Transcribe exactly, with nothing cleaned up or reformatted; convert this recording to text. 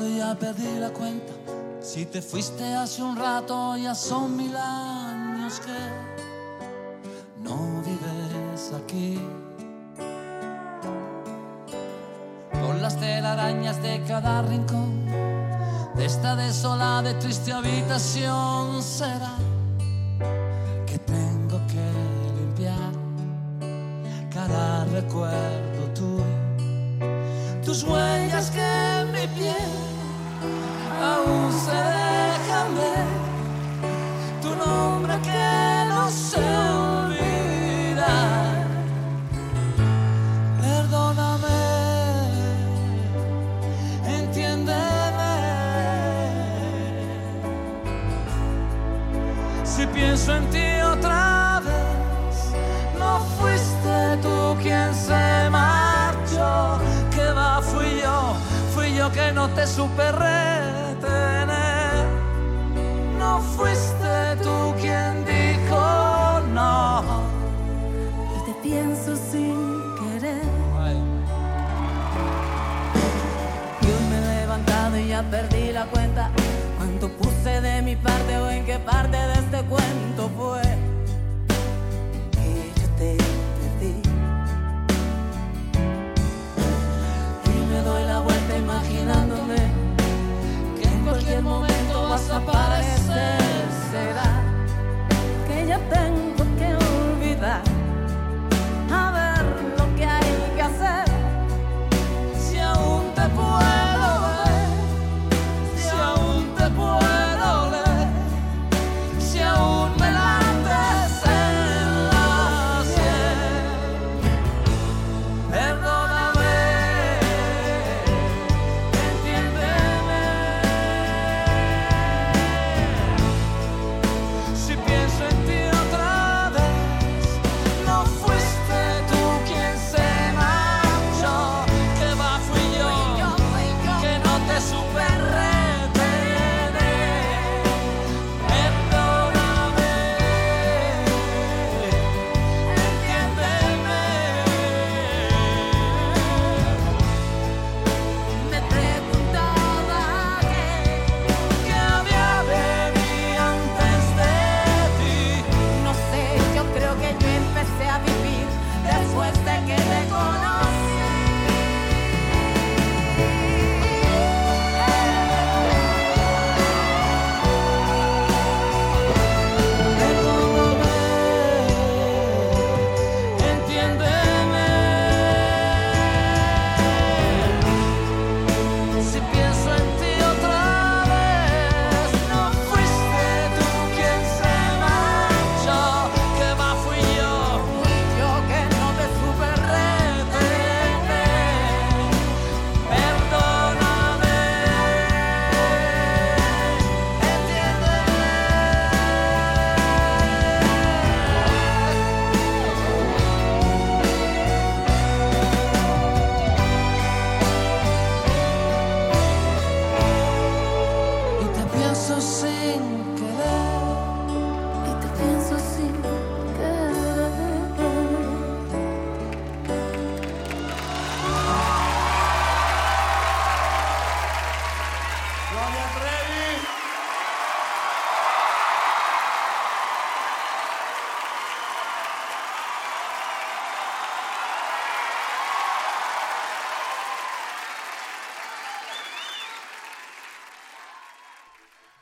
levantado y ya perdí la cuenta. Si te fuiste hace un rato, ya son mil años que no vives aquí. Con las telarañas de cada rincón de esta desolada y triste habitación, será que tengo que limpiar cada recuerdo tuyo, tus huellas que en mi piel aún se dejan ver, tu nombre que no se olvida. Perdóname, entiéndeme. Si pienso en ti otra vez, no fuiste tú quien se marchó. Que va, fui yo, fui yo que no te supe retener. No fuiste tú quien dijo no. Y te pienso sin querer. Ay. Y hoy me he levantado y ya perdí la cuenta. Cuánto puse de mi parte hoy